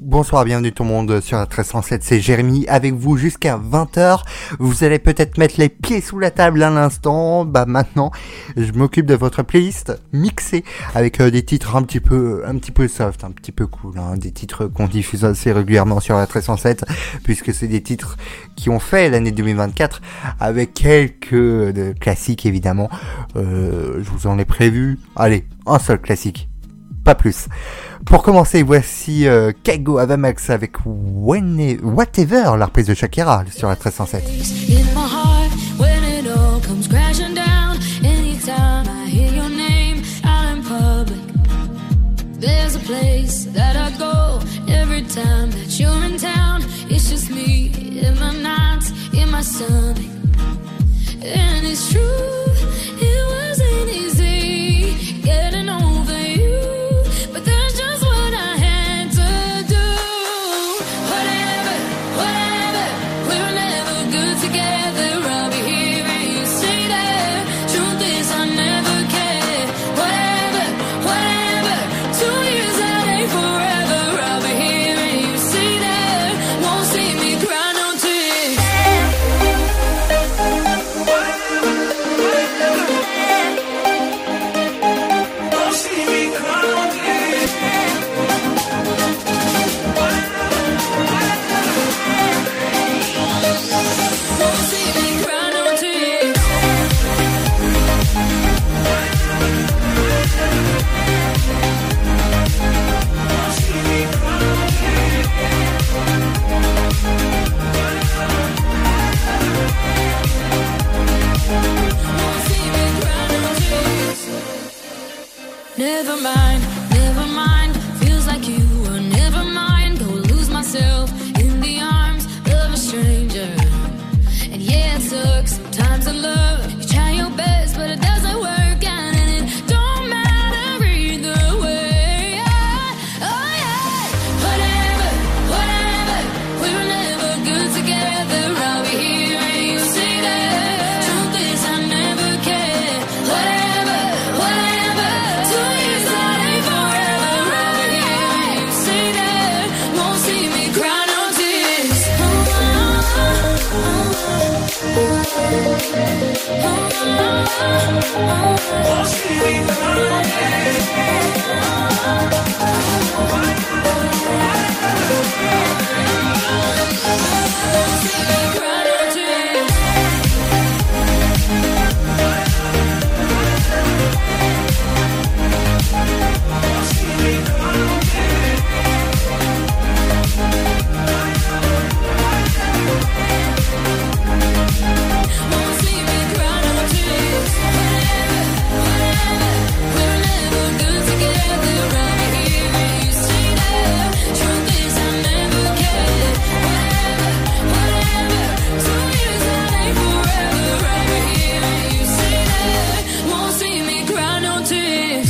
Bonsoir, bienvenue tout le monde sur la 1307, c'est Jérémy avec vous jusqu'à 20h. Vous allez peut-être mettre les pieds sous la table à l'instant. Maintenant, je m'occupe de votre playlist mixée avec des titres un petit peu soft, un petit peu cool, hein, des titres qu'on diffuse assez régulièrement sur la 1307 puisque c'est des titres qui ont fait l'année 2024 avec quelques classiques évidemment. Je vous en ai prévu, allez, un seul classique. Pas plus. Pour commencer, voici Kygo Avamax avec Whatever, la reprise de Shakira sur la 1307. There's a place that I go every time that you're in town. It's just me in my nights, in my stomach. And it's true, it wasn't easy getting over you. But that's just what I had to do. Whatever, whatever, we were never good together. I'll be here and you say that. Truth is I never cared. Whatever, whatever, 2 years that ain't forever. I'll be here and you say that. Won't see me cry no tears. Won't see me cry no tears. Won't see me cry no tears. Never mind, never mind. Feels like you were never mine. Go lose myself in the arms of a stranger. And yeah, it sucks sometimes in love. You try your best, but it doesn't work out, and it don't matter either way. Oh yeah, whatever, whatever. We were never good together. I'll be here and you say that. Truth is I never cared. Whatever, whatever. 2 years that ain't forever. I'll be here and you say that. Won't see me cry no tears. Won't see me cry no tears. Won't see me cry no tears. Whatever, whatever. We're never good together. I'll be here and you say that. Truth is I never cared. Whatever, whatever. 2 years that ain't forever. I'll be here and you say that. Won't see me cry no tears.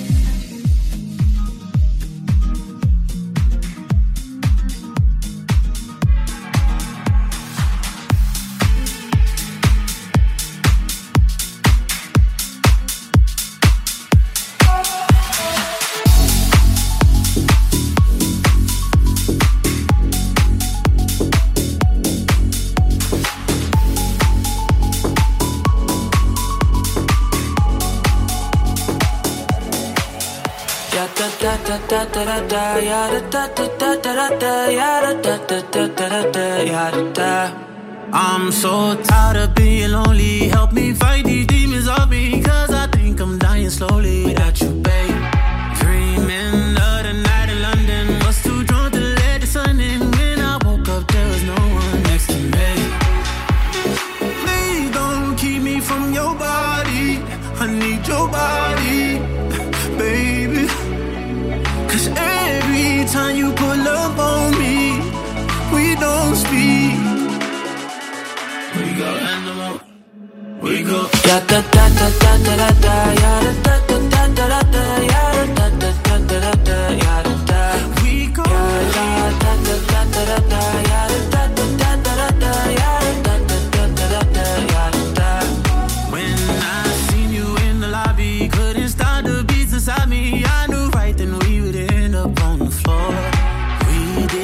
Ya da da da da da da da, ya da da da da da da da, ya da da da da da da da, ya da da. I'm so tired of being lonely. Help me fight these demons off me, 'cause I think I'm dying slowly without you, babe. Dreaming of the night in London, was too drunk to let the sun in. When I woke up, there was no one next to me. Please don't keep me from your body. I need your body, baby. 'Cause every time you pull up on me, we don't speak. We go animal. We go. Ya da da da da da da da. Ya da da da da da da. Ya da da da da da da. Ya da da. We go. Ya da da da da da da. Ya da da da da da da. Ya da da da da da. Ya da da. When I seen you in the lobby, couldn't stop the beats inside me. I knew right then we would end up on the floor. We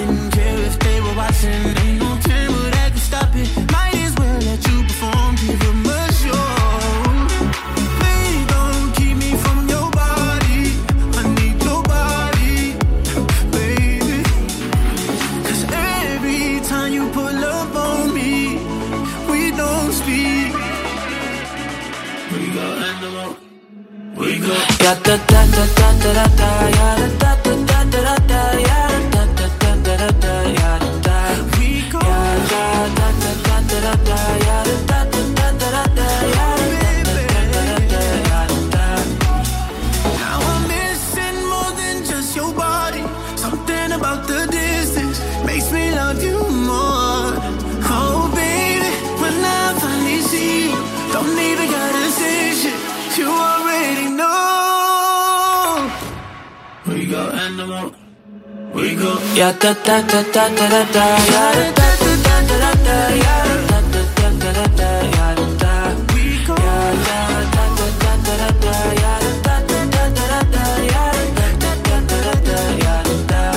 da da da da da da da, ya da da da da da da, ya da da da da da, ya da. We go, ya da da da da da da, ya da da da da da, ya da da da. Now I'm missing more than just your body. Something about the distance makes me love you more. Oh baby, when I finally see you, don't even gotta say shit, you already know. We go animal, we go. Ya da da da da da da da, ya da da da da da da, ya da da da da da, ya da. We go. Ya da da da da da da, ya da da da da da, ya da da da da da, ya da.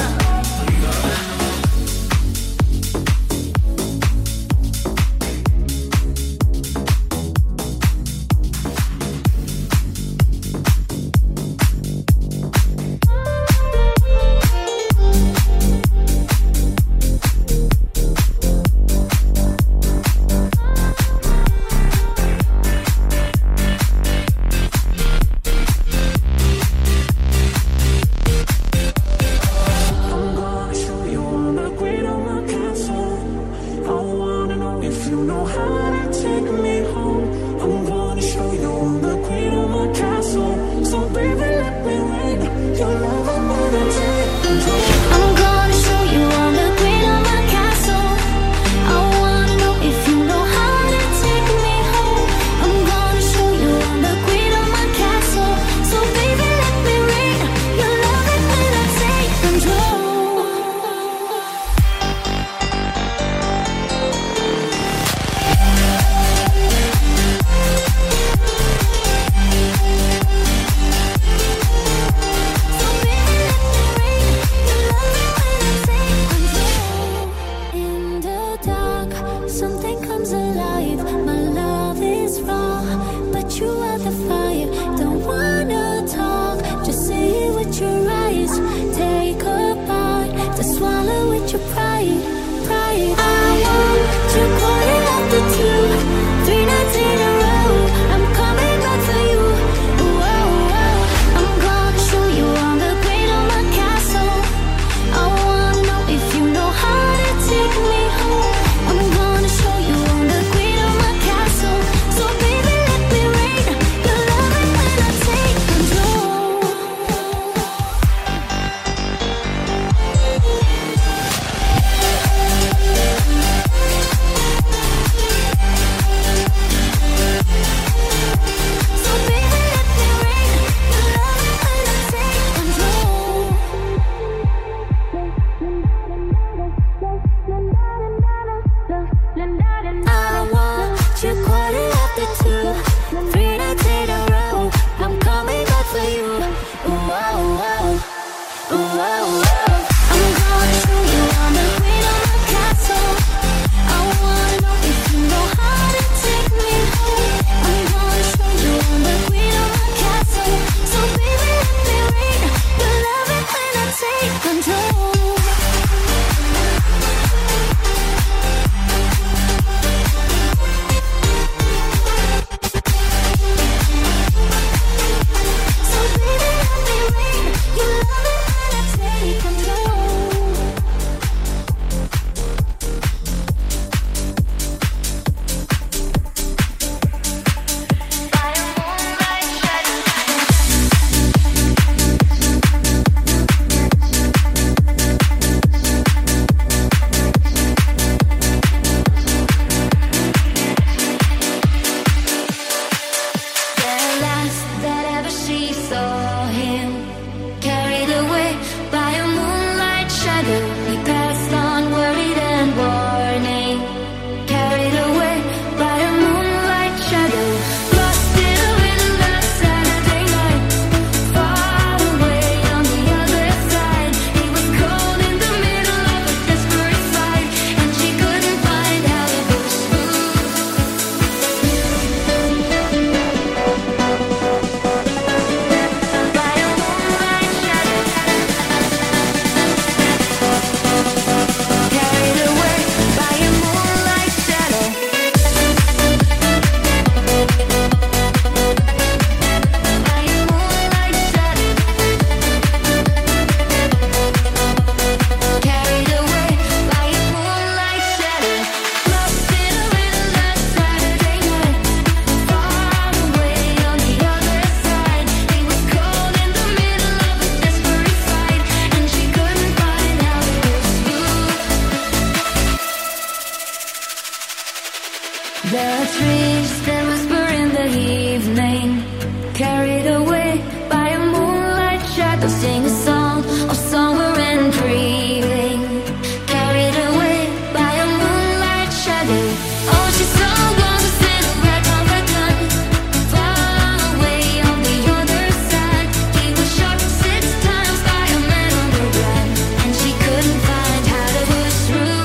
There are trees that whisper in the evening, carried away by a moonlight shadow. Sing a song of summer and dreaming, carried away by a moonlight shadow. Oh, she's so gone to sit right on the gun, far away on the other side. He was shot 6 times by a man on the run, and she couldn't find how to push through.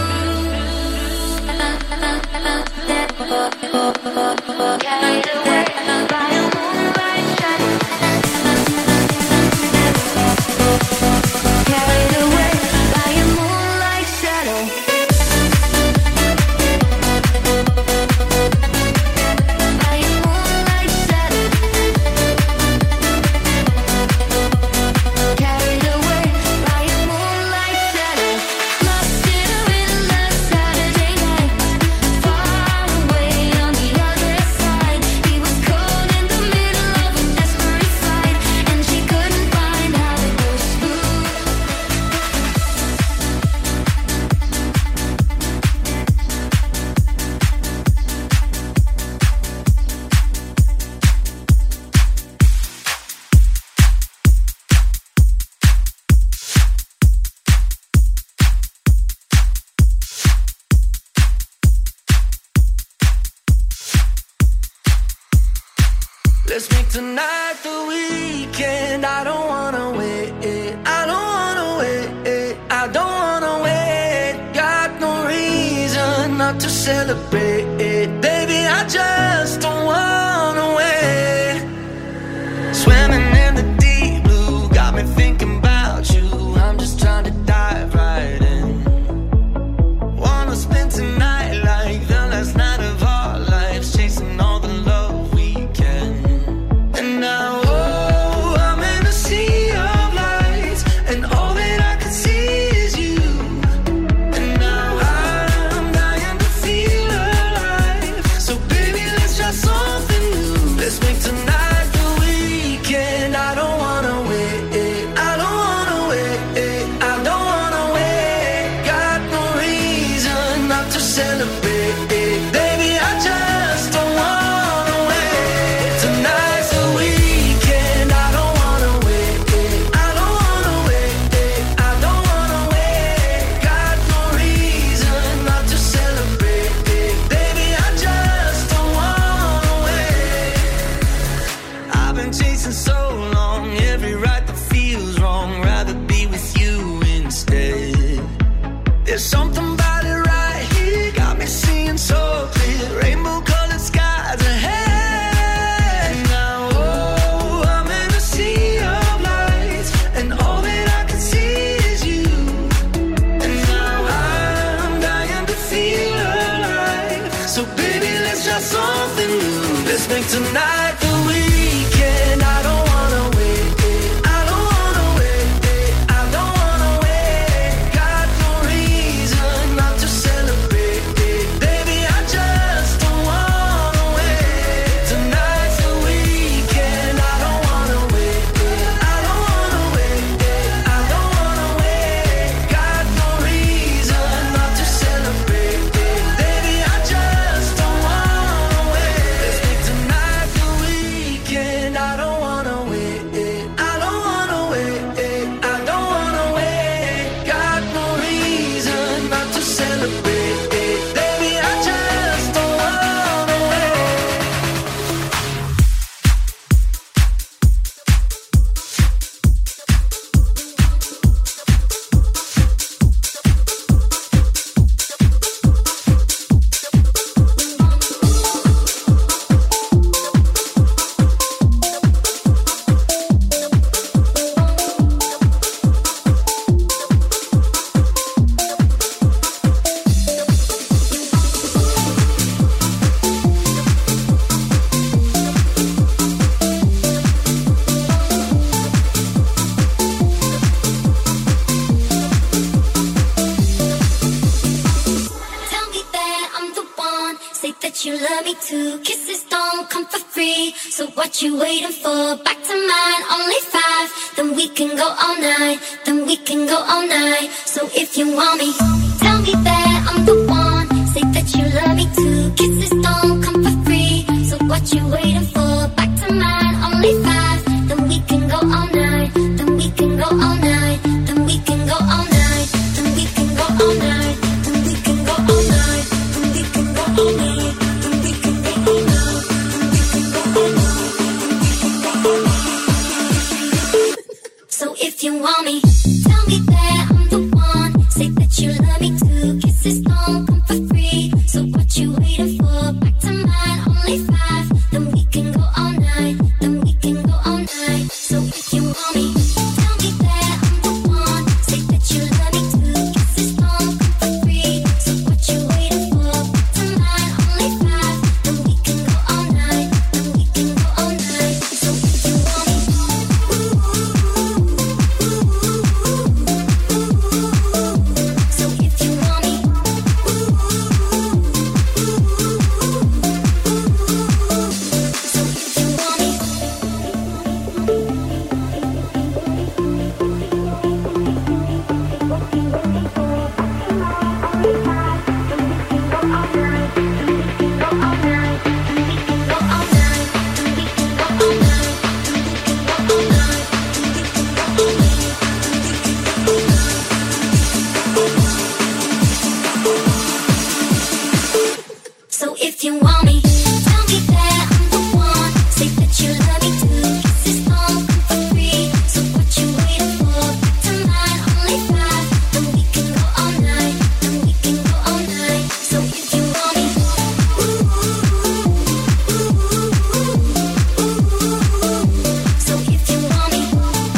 Carried away by a moonlight shadow. Carried away by a moonlight shadow. By a moonlight shadow. Carried away by a moonlight shadow. Lost in a endless Saturday night, far away on the other side. He was caught in the middle of a desperate fight, and she couldn't find how to push through. Let's make tonight the weekend. I don't wanna wait. I don't wanna wait. I don't wanna wait. Got no reason not to celebrate. Baby, I just don't wanna wait. Swimming in the deep blue, got me thinking about you. I'm just trying to dive right in. Wanna spend tonight like the last night of our lives, chasing all the love we can. And now, oh, I'm in a sea of lights, and all that I can see is you. And now I'm dying to feel alive. So baby, let's try something new. Let's make tonight the weekend. I don't wanna wait. I don't wanna wait. I don't wanna wait. Got no reason not to celebrate. Baby, I just don't wanna wait. Tonight's the weekend. I don't wanna wait. I don't wanna wait. I don't wanna wait. Got no reason not to celebrate. Baby, I just don't wanna wait. I've been chasing so long, every right that feels wrong. Rather be with you instead. There's something about it right here, got me seeing so clear. Rainbow-colored skies ahead. Now, oh, I'm in a sea of lights, and all that I can see is you. And now I'm dying to feel alive. So baby, let's try something new. Let's make tonight the weekend. I don't wanna wait. I don't wanna wait. I don't wanna wait. Got no reason not to celebrate. Baby, I just don't wanna wait. Tonight's the weekend. I don't wanna wait. I don't wanna wait. I don't wanna wait. Got no reason not to celebrate. Baby, I just don't wanna wait. Let's make tonight the weekend. I don't wanna wait. I don't wanna wait. I don't wanna wait. Got no reason not to celebrate. Baby, I just don't wanna wait. Tell me that I'm the one. Say that you love me too. Kisses don't come for free. So what you waiting for? Back to mine, only 5. Then we can go all night. Then we can go all night. So if you want me, tell me that I'm the one. Say that you love me too. Kisses don't come what you waiting for? Back to mine, only 5. Then we can go all night. Then we can go all night. Then we can go all night. Then we can go all night. Then we can go all night. Then we can go all night. Then we can go all night. Then we can go all night. So if you want me, tell me that I'm the one. Say that you love me too. Kisses don't come for free. So what you waiting for? Back to mine, only 5. Then we can go all night. Then we can go all night. So if you want me, tell me that I'm the one. Say that you love me too. Kisses don't come for free. So what you waiting for? Back to mine, only 5. Then we can go all night. Then we can go all night. So if you want me, so if you want me, so if you want me. So if you want me, tell me that I'm the one. Say that you love me too. Kisses don't come for free. So what you waiting for? Back to mine, only 5. Then we can go all night. Then we can go all night. So if you want me, so if you want me,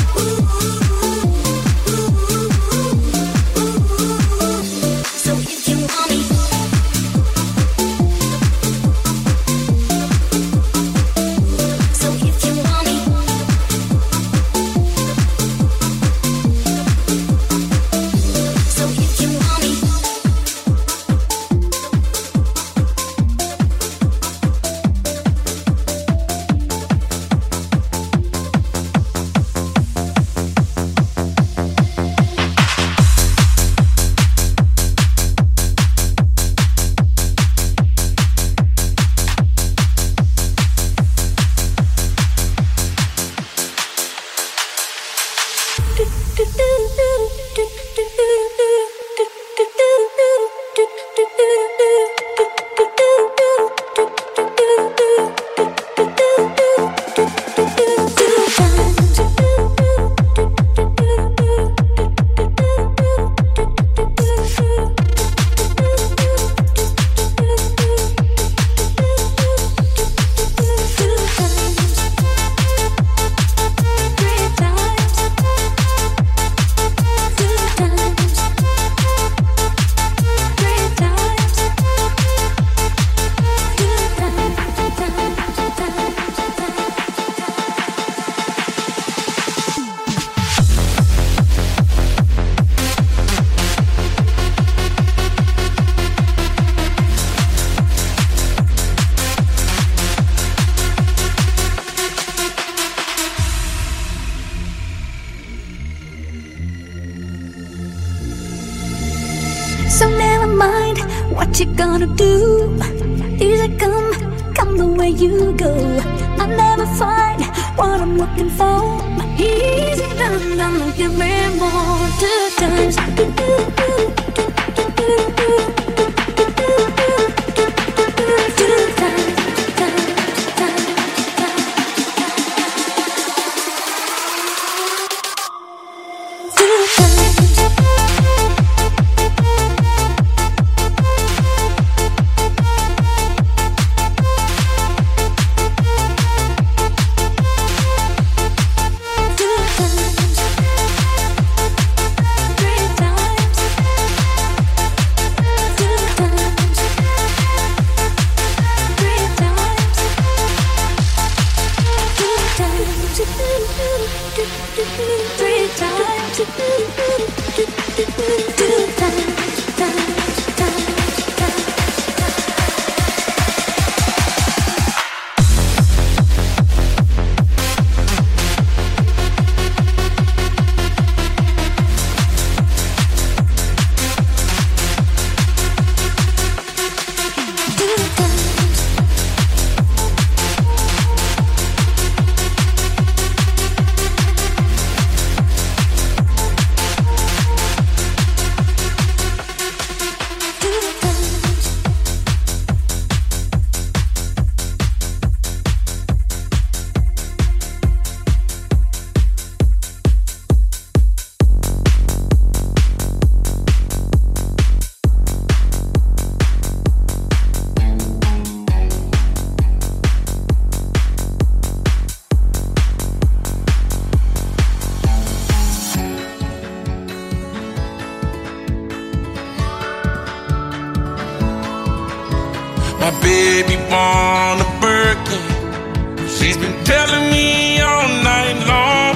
so if you want me. So if you want me, so if you want me, So never mind what you gonna do. Easy come the way you go. I'll never find what I'm looking for. Easy done, don't give me more. 2 times. 2 times. My baby born a Birkin. She's been telling me all night long.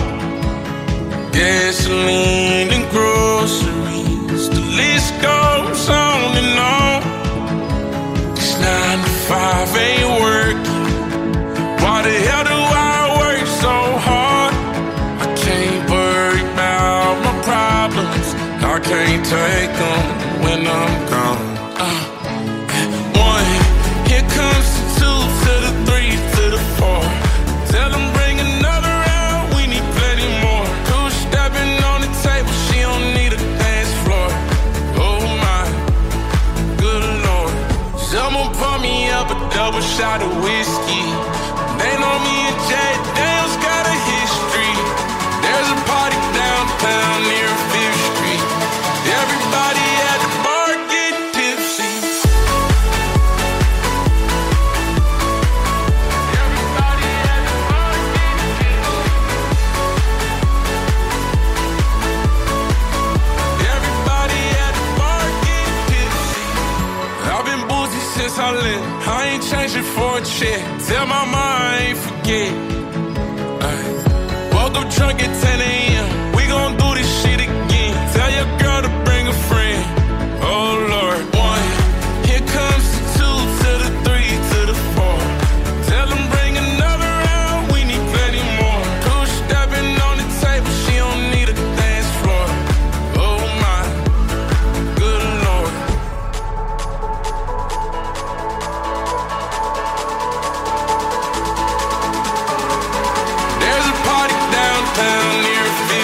Gasoline and groceries, the list goes on and on. This 9 to 5 ain't working. Why the hell do I work so hard? I can't worry about my problems. I can't take them when I'm gone. One, here comes the 2 to the 3 to the 4. Tell them bring another round, we need plenty more. 2 stepping on the table, she don't need a dance floor. Oh my, good Lord. Someone pour me up a double shot of whiskey. They know me and Jay Dale's got a history. There's a party downtown near 5th Street. Everybody at the bar getting tipsy. Everybody at the bar getting tipsy. Everybody at the bar getting tipsy. I've been boozy since I left. I ain't changing for a check. Tell my mom I ain't forget. Woke up drunk at 10 a.m. We gon' do this shit again. Tell your girl to bring a friend. Oh Lord. 1, here comes the 2 to the 3 to the 4. Tell them bring another round, we need plenty more. 2 stepping on the table, she don't need a dance floor. Oh my, good Lord. There's a party downtown near 5th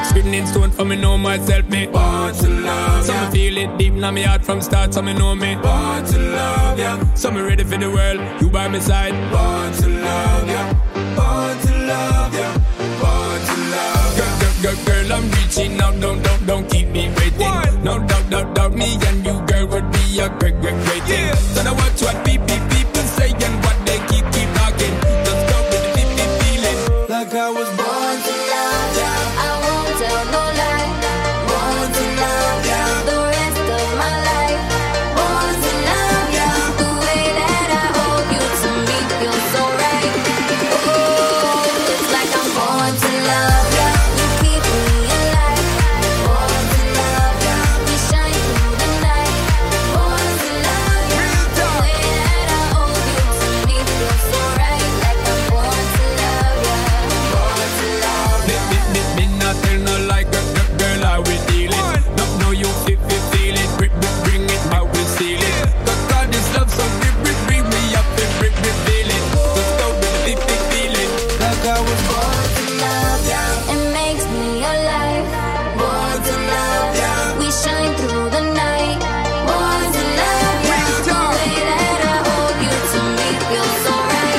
Written in stone for me know myself, me born to love. So me feel it deep in my heart from start, so me know me born to love, yeah. So me ready for the world, you by my side. Born to love, yeah. Born to love, yeah. Born to love, yeah. Girl, I'm reaching out, don't keep me waiting. No doubt, me and you, girl, would be a great thing. Don't know watch what people say and what they keep talking. Just go with the feeling. Like I was born to love, yeah. I won't tell no lie. Born to love, yeah. The rest of my life. Born to love, yeah. The way that I hold you to me feels so right. Oh, it's like I'm born to love, yeah. You keep me alive. Born to love, yeah. We shine through the night. Born to love, yeah. The way that I hold you to me feels so right. Like I'm born to love, yeah. Born to love, yeah. Me not tell no like girl, how we deal it. No, you feel it. Bring it, how we seal it. God, this love so bring me up and reveal it. Let's go with the feeling. Like I was born to love, yeah. It makes me alive. Born to love, yeah. We shine through the night. Born to love, yeah. The way that I hold you to me feels so right.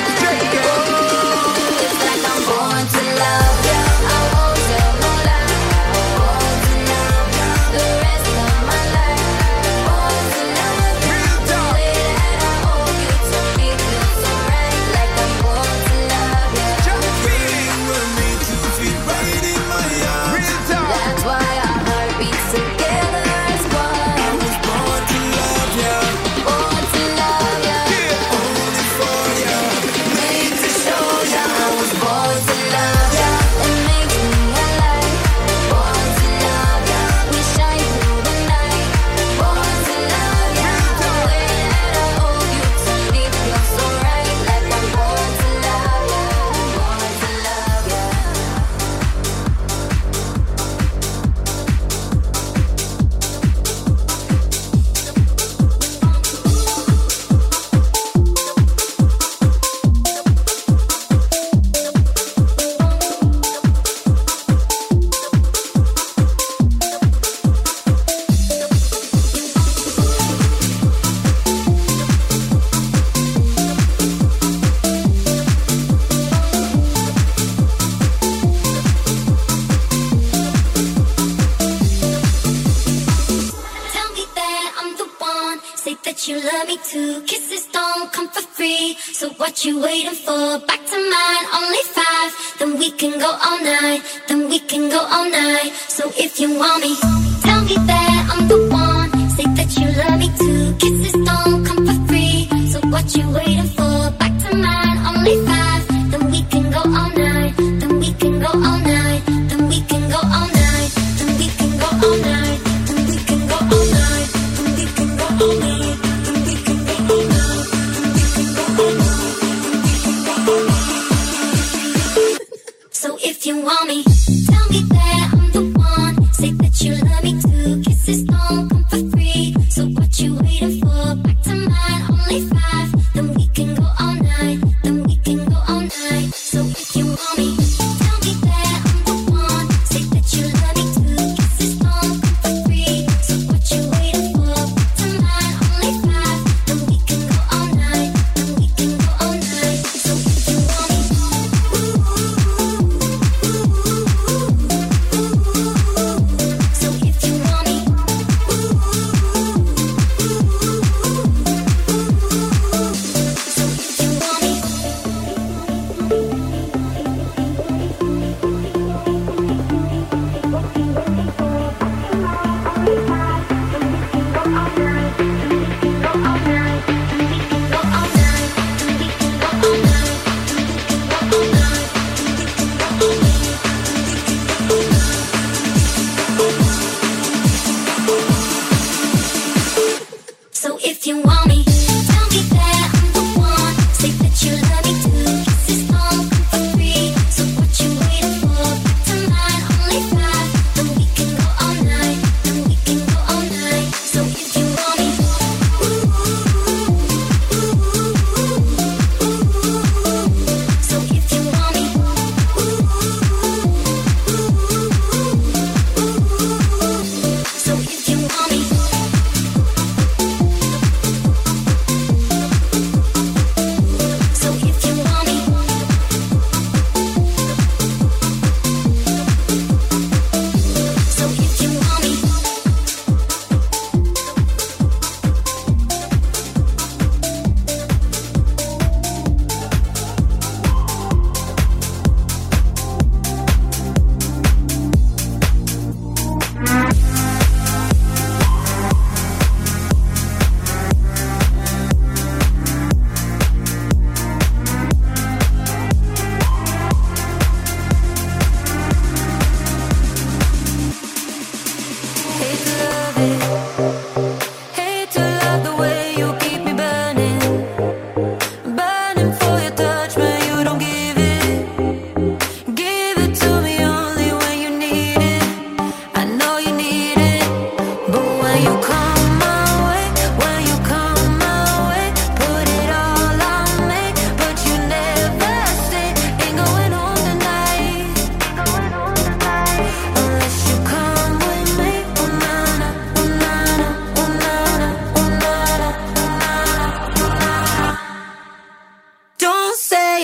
Oh, it's like I'm born to love, yeah. I won't tell no lie. Born to love, yeah. The rest of my life. Born to love, yeah. The way that I hold you to me feels so right. Like I'm born to love, yeah. Feeling will need to feel right in my arms. That's why our heart beats together as one. I was born to love ya, Born to love ya, only for ya, made to show ya. I was born to love ya. It makes me alive. Born to love ya. We shine through the night. Born to love ya. The way that I hold you to me feels so right. Like I'm born to love ya. Born to love ya. Tell me that I'm the one. Say that you love me too. Kisses don't come for free. So what you waiting for? Back to mine, only 5. Then we can go all night. Then we can go all night. So if you want me, tell me that I'm the one. Say that you love me too. Kisses don't come for free. So what you waiting for? Back to mine, only 5. Then we can go all night. Then we can go all night. Then we can go all night. Then we can go all night. Then we can go all night. Then we can go all night. Then we can go all night. Then we can go all night. So if you want me, tell me that I'm the one. Say that you love me too. Kisses don't come for free. So what you waiting for? Back to mine, only 5. Then we can go all night. Then we can go all night. So if you want me, tell me that I'm the one. Say that you love me too. Kisses don't come for free. So what you waiting for? Back to mine, only 5. Then we can go all night. Then we can go all night. So if you want me.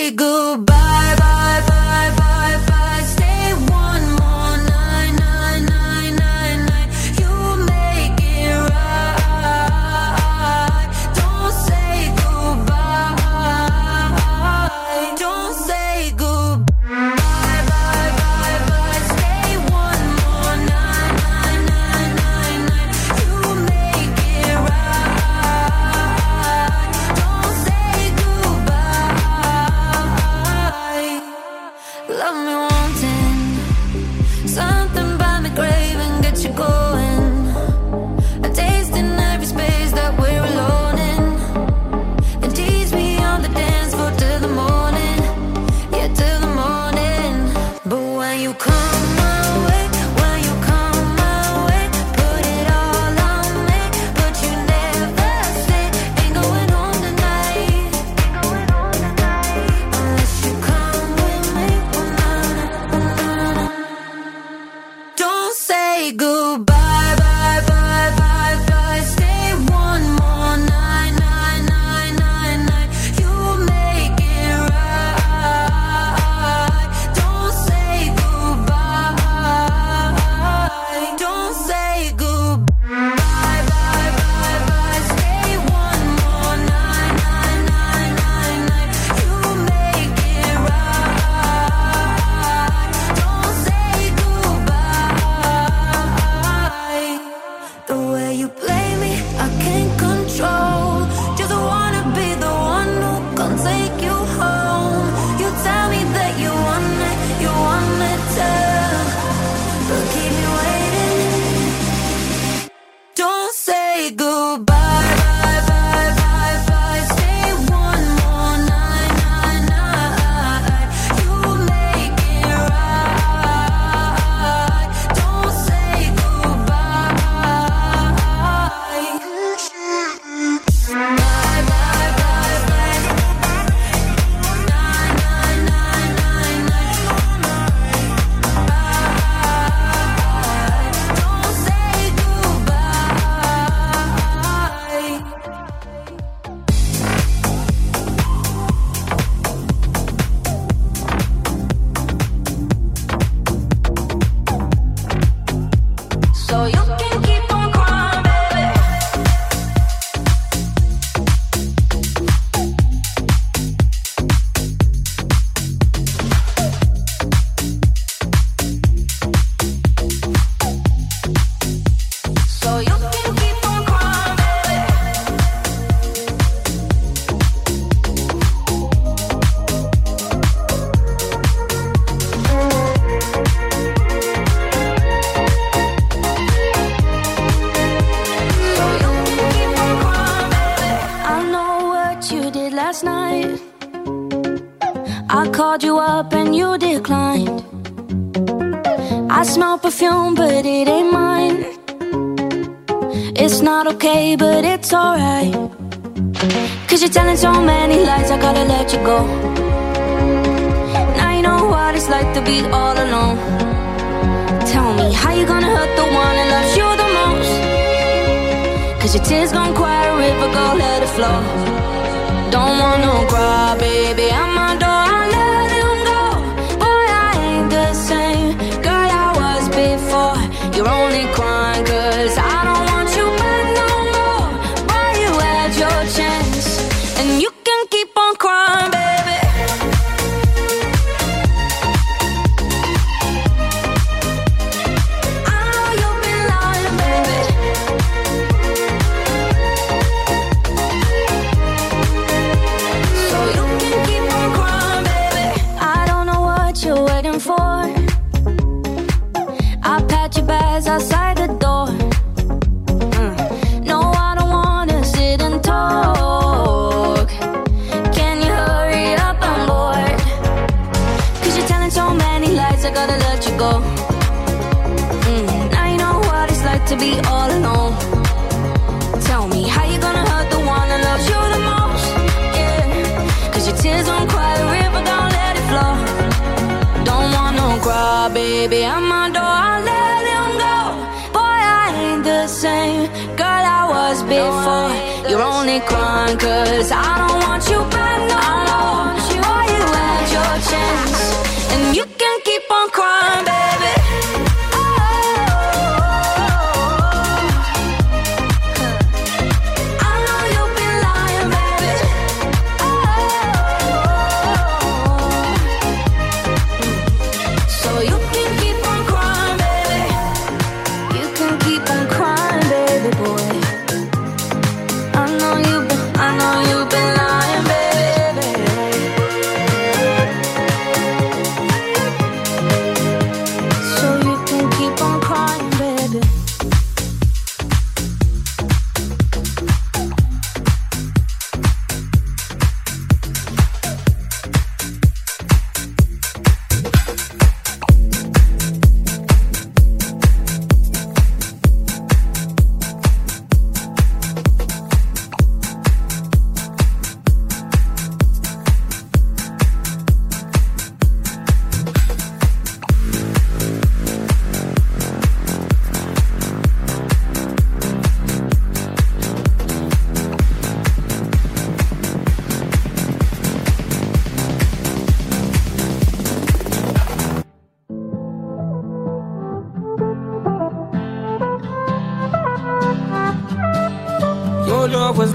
say goodbye, bye, bye, bye, bye. Stay one more night, night, night, night, night. You make it right. Don't say goodbye. Don't say goodbye, bye, bye, bye. Stay one more night, night, night, night, night. You make it right. Don't say goodbye. Love me wanting something by me craving, get you going. A taste in every space that we're alone in. And tease me on the dance floor till the morning, yeah, till the morning. But when you come my way, when you come my way, put it all on me, but you never say ain't going home tonight. Unless you come with me, don't say goodbye, bye, bye, bye, bye. Stay one more night, night, night, night, night. You make it right. Don't say goodbye. Don't say goodbye, bye, bye, bye. Stay one more night, night, night, night, night. You make it right. Don't say goodbye. The way you play me, I can't control. Just wanna be the one who can take you home. You tell me that you want it too, but keep me waiting. Don't say goodbye, bye, bye, bye, bye. Stay one more night, night, night. You make it right. Don't say goodbye. Bye, bye, bye, bye. Night, night, night, night, night. Don't say goodbye. So you can keep on crying, baby. So you can keep on crying, baby. So you can keep on crying, baby. I know what you did last night. I called you up and you declined. I smell perfume, but it ain't mine. It's not okay, but it's alright. Cause you're telling so many lies, I gotta let you go. Now you know what it's like to be all alone. Tell me, how you gonna hurt the one that loves you the most? Cause your tears gon' quiet a river, go let it flow. Don't want no cry, baby, at my door, I let him go. Boy, I ain't the same girl I was before. You're only crying cause I don't want you back no more. Boy, you had your chance, and you can keep on crying, baby. I know you've been lying, baby. So you can keep on crying, baby. I don't know what you're waiting for. I packed your bags outside the door. No, I don't wanna sit and talk. Can you hurry up? I'm bored. Cause you're telling so many lies, I gotta let you go. Now you know what it's like to be all alone. Tell me, how you gonna hurt the one that loves you the most? Yeah, cause your tears don't cry, the river don't let it flow. Don't want no cry, baby, at my door, I let him go. Boy, I ain't the same girl I was before. You're only crying cause I don't want you back no more. Boy, you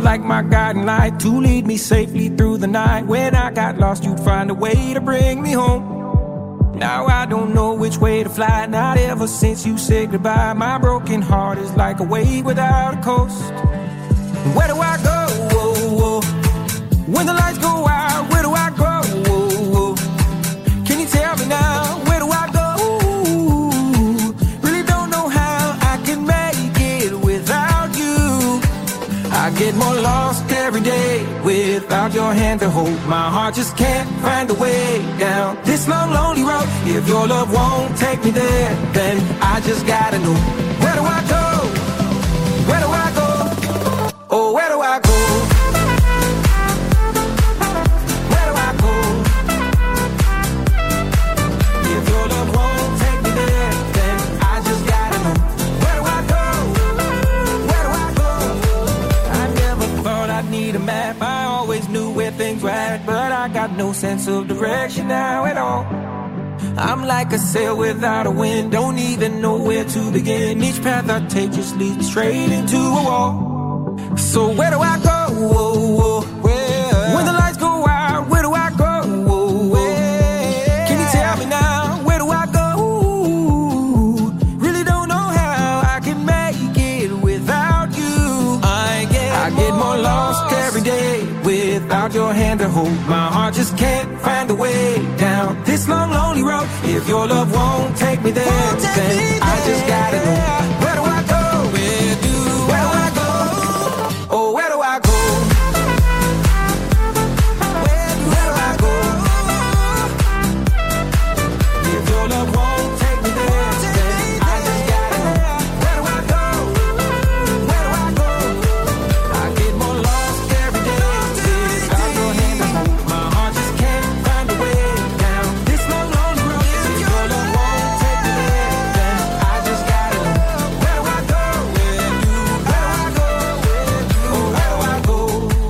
like my guiding light to lead me safely through the night. When I got lost, you'd find a way to bring me home. Now I don't know which way to fly, not ever since you said goodbye. My broken heart is like a wave without a coast. Where do I go? When the lights go out, where do I go? Can you tell me now? Where do I go? Really don't know how I can make it without you. I get more lost every day without your hand to hold. My heart just can't find a way down this long, lonely road. If your love won't take me there, then I just gotta know. Where do I go? Where do I go? Oh, where do I go? Where do I go? If your love won't take me there, then I just gotta know. Where do I go? Where do I go? I never thought I'd need a map. I always knew where things were at, but I got no sense of direction now at all. I'm like a sail without a wind, don't even know where to begin. Each path I take just leads straight into a wall. So where do I go? When the lights go out, where do I go? Can you tell me now? Where do I go? Really don't know how I can make it without you. I get more lost every day without your hand to hold. My heart just can't find a way down this long, lonely road. If your love won't take me there, then I just gotta know. Where do I go? Where do I go? Oh, where do I go? Where do I go? If your love won't take me there, then I just gotta know. Where do I go? Where do I go? I get more lost every day without your hand to hold. My heart just can't find a way down this long, lonely road. If your love won't take me there, then I just gotta know. Where do I go? Where do I go? Oh, where do I go?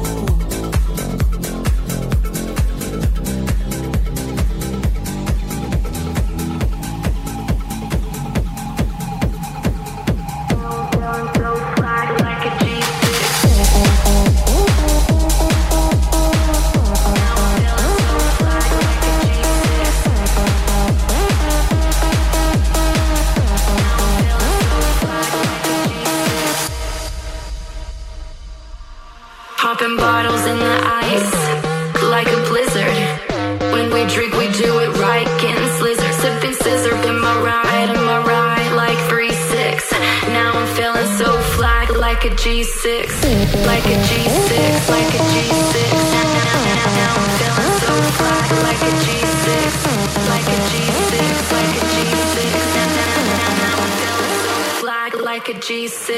Popping bottles in the ice, like a blizzard. When we drink, we do it right, getting slizzard. Sipping scissor, am I right, like 3-6. Now I'm feeling so fly, like a G6. Like a G6, like a G6. Now I'm feeling so fly, like a G6. Like a G6, like a G6. Now I'm feeling so fly, like a G6.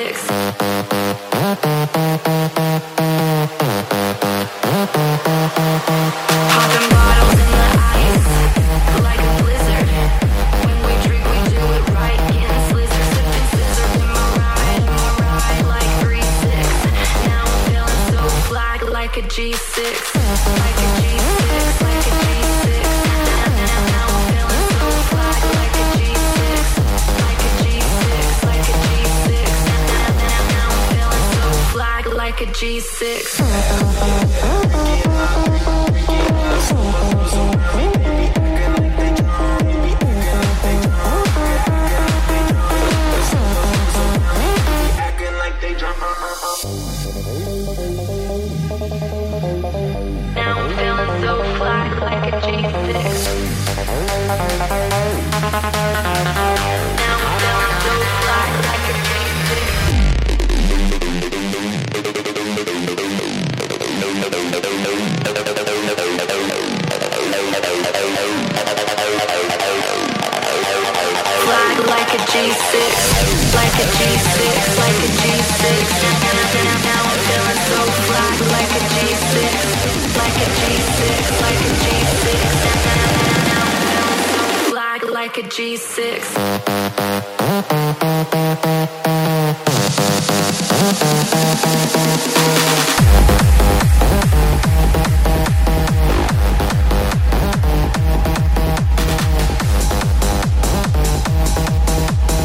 Popping bottles in the ice, like a blizzard. When we drink, we do it right, getting slizzard. Sipping scissor, am I right, like 3-6. Now I'm feeling so fly, like a G6. Like a G6, like a G6. Now I'm feeling so fly, like a G6. Like a G6, like a G6. Now I'm feeling so fly, like a G6. Now I'm feeling so fly, like a G6. Now I'm feeling so fly, like a G6. Fly like a G6, like a G6, like a G6. Now I'm feeling so fly, like a G6, like a G6, like a G6. Now I'm feeling so fly, like a G6.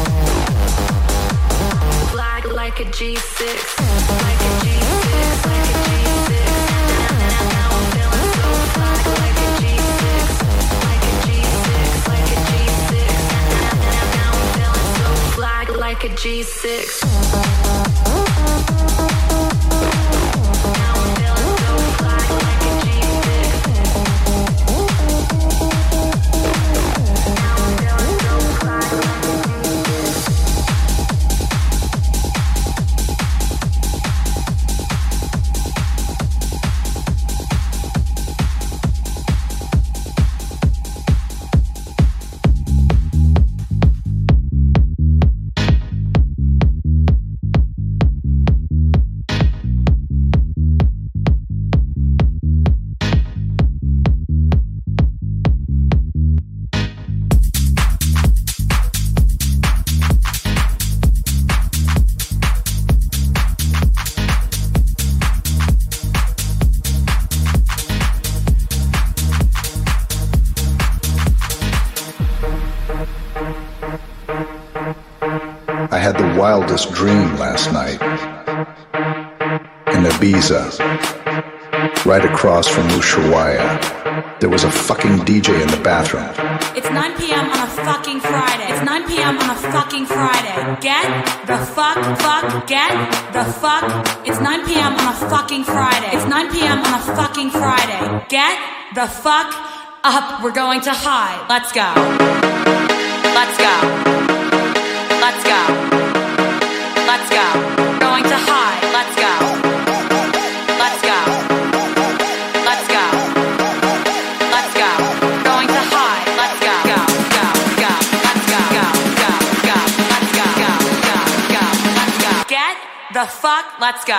Fly like a G6, like a G6, like a had the wildest dream last night. In Ibiza, right across from Ushuaia, there was a fucking DJ in the bathroom. It's 9 p.m. on a fucking Friday. It's 9 p.m. on a fucking Friday. Get the fuck, get the fuck. It's 9 p.m. on a fucking Friday. It's 9 p.m. on a fucking Friday. Get the fuck up. We're going to high. Let's go. Let's go. Let's go. Let's go. Going to high. Let's go. Let's go. Let's go. Let's go. Going to high. Let's go. Go. Go. Go. Let's go. Go. Go. Go. Let's go. Go. Go. Go. Let's go. Get the fuck. Let's go.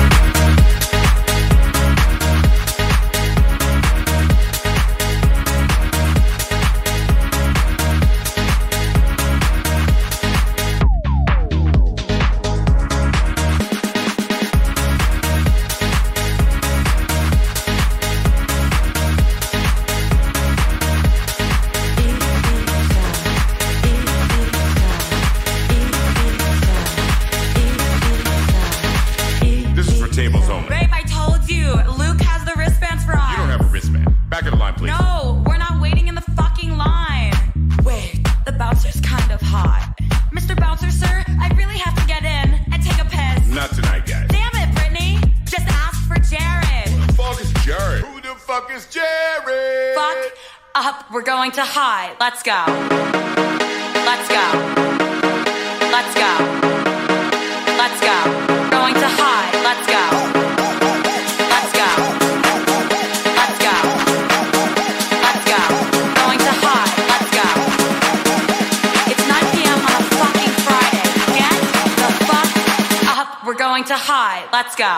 We're going to high. Let's go. Let's go. Let's go. Let's go. Going to high. Let's go. Let's go. Let's go. Let's go. Going to high. Let's go. It's 9 p.m. on a fucking Friday. Get the fuck up. We're going to high. Let's go.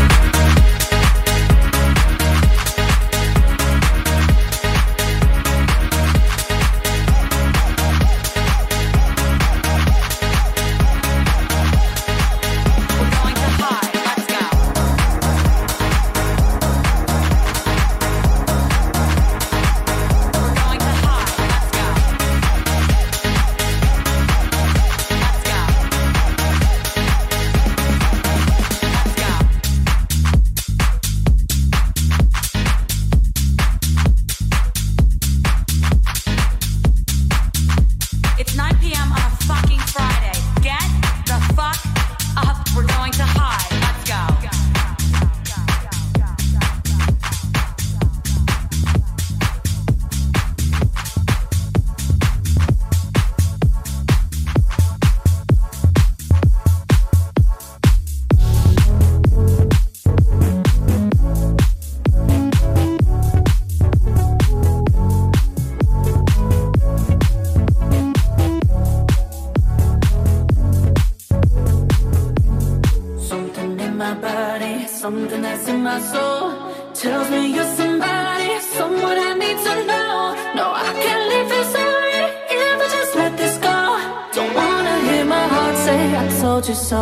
Something that's in my soul tells me you're somebody, someone I need to know. No, I can't leave this already if I just let this go. Don't wanna hear my heart say I told you so.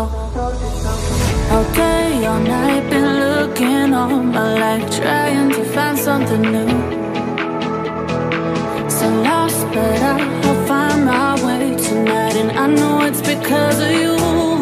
Okay, all night been looking all my life, trying to find something new. So lost, but I'll find my way tonight, and I know it's because of you.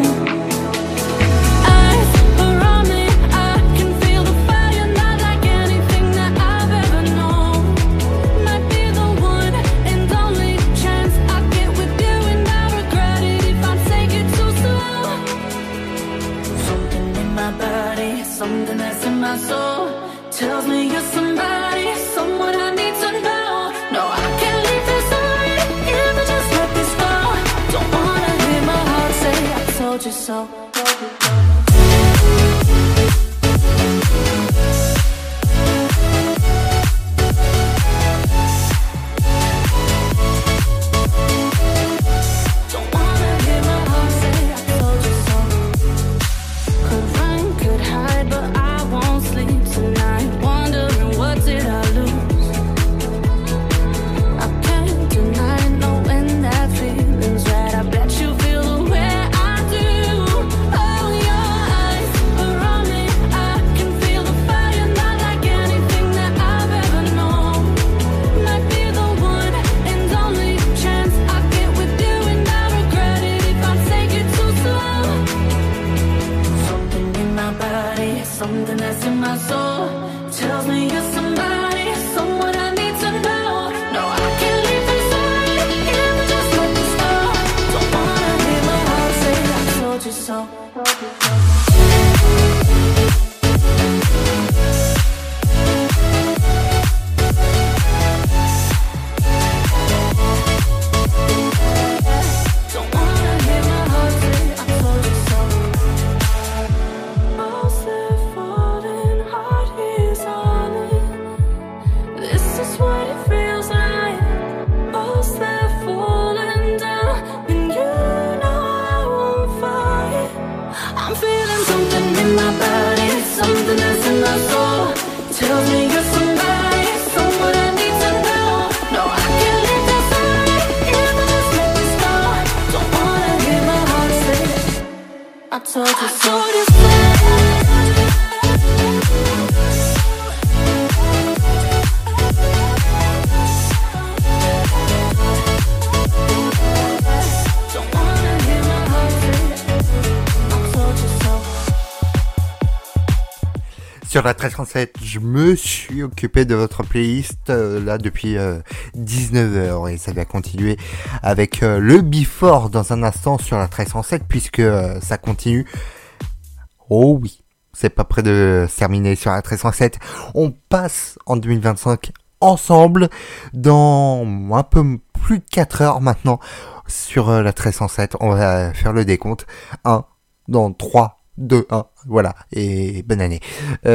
Something that's in my soul tells me you're somebody, someone I need to know. No, I can't leave this already if I just let this go. Don't wanna hear my heart say I told you so. Sur la 1337, je me suis occupé de votre playlist là depuis 19h et ça va continuer avec le Before dans un instant sur la 1307 puisque ça continue. Oh oui, c'est pas près de se terminer sur la 1307. On passe en 2025 ensemble dans un peu plus de 4 heures maintenant sur la 1307. On va faire le décompte. 1, dans 3, 2, 1, voilà, et bonne année.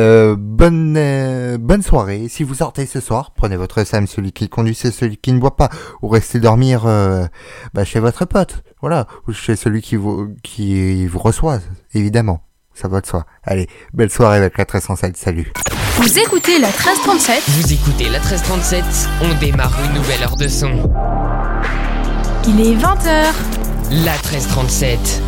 Bonne soirée. Si vous sortez ce soir, prenez votre Sam, celui qui conduit, c'est celui qui ne boit pas, ou restez dormir chez votre pote, voilà, ou chez celui qui vous reçoit, évidemment, ça va de soi. Allez, belle soirée avec la 1307, salut. Vous écoutez la 1337. Vous écoutez la 1337, on démarre une nouvelle heure de son. Il est 20h. La 1337.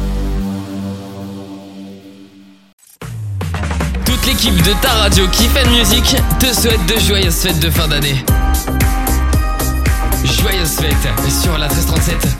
Toute l'équipe de ta radio Kiffen Music te souhaite de joyeuses fêtes de fin d'année. Joyeuses fêtes sur la 1337.